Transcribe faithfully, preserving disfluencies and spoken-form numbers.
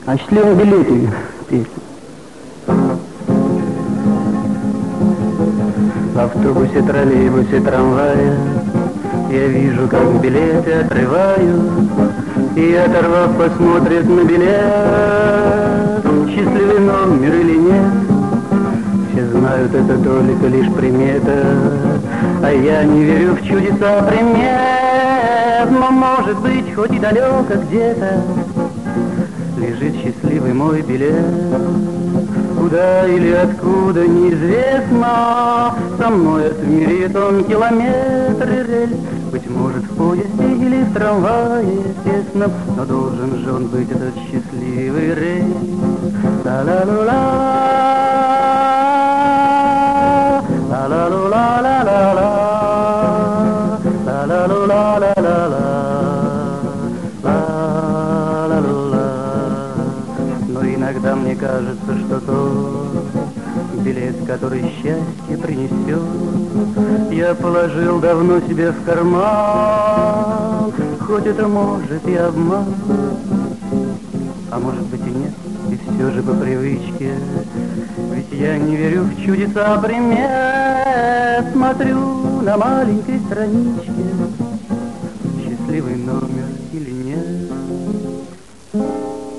О счастливом билете песня. В автобусе, троллейбусе, трамвае я вижу, как билеты отрывают, и, оторвав, посмотрит на билет, счастливый номер или нет. Все знают, это только лишь примета, а я не верю в чудеса примет. Но, может быть, хоть и далеко где-то лежит счастливый мой билет. Куда или откуда, неизвестно, со мной отмерит он километры рельс. Быть может, в поезде или в трамвае, естественно, но должен же он быть, этот счастливый рейс. Ла-ла-ла-ла, ла-ла-ла-ла-ла-ла, ла-ла-ла-ла-ла-ла, ла-ла-ла. Но иногда мне кажется, что тот билет, который счастье принесет, я положил давно себе в карман. Хоть это может и обман, а может быть и нет, и все же по привычке. Ведь я не верю в чудеса примет. Смотрю на маленькой страничке, счастливый номер или нет.